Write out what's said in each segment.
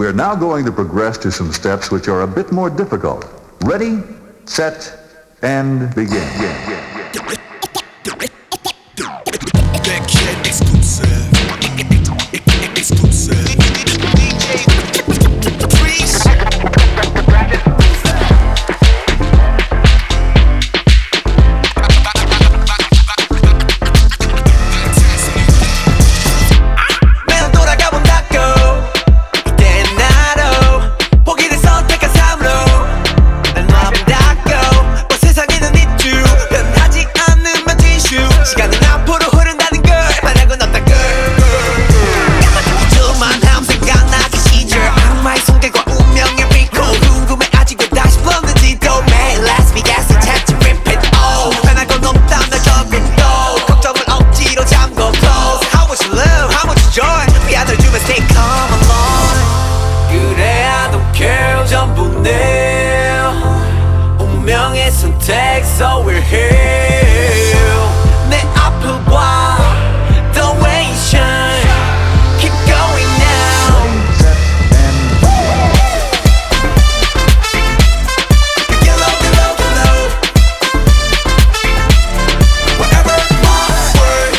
We are now going to progress to some steps which are a bit more difficult. Ready, set, and begin. That kid exclusive. Exclusive. DJ Freeze. 매일 돌아가본다고 이때는 나로 포기를 선택한 삶으로 날 놔본다고 뭐 세상에는 있죠 변하지 않으면 티슈 시간은 앞으로 흐른다는 걸 말하고 없다 걸 이들만 함 생각나기 시절 악마의 손길과 운명의 recall 궁금해 아직 왜 다시 불렀는지도 매일 Las Vegas을 찾지 repeat oh 변할 건 없다 날 적응도 걱정을 억지로 잠궈 close How much love, how much joy 위 안을 주면 stay calm alone 그래 I don't care 전부 내 운명의 선택 so we're here 내 앞을 봐 the way you shine keep going now get low, get low, get low wherever onward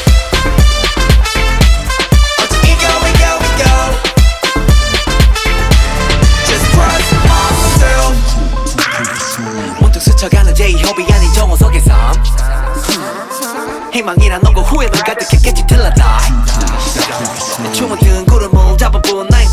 until we go, we go, we go just trust ourselves 문득 스쳐가는 제2호비 아닌 정호석의 삶 희망이란 없고 후회만 가득했겠지 till I die 내 춤은 든 구름을 잡아본 나의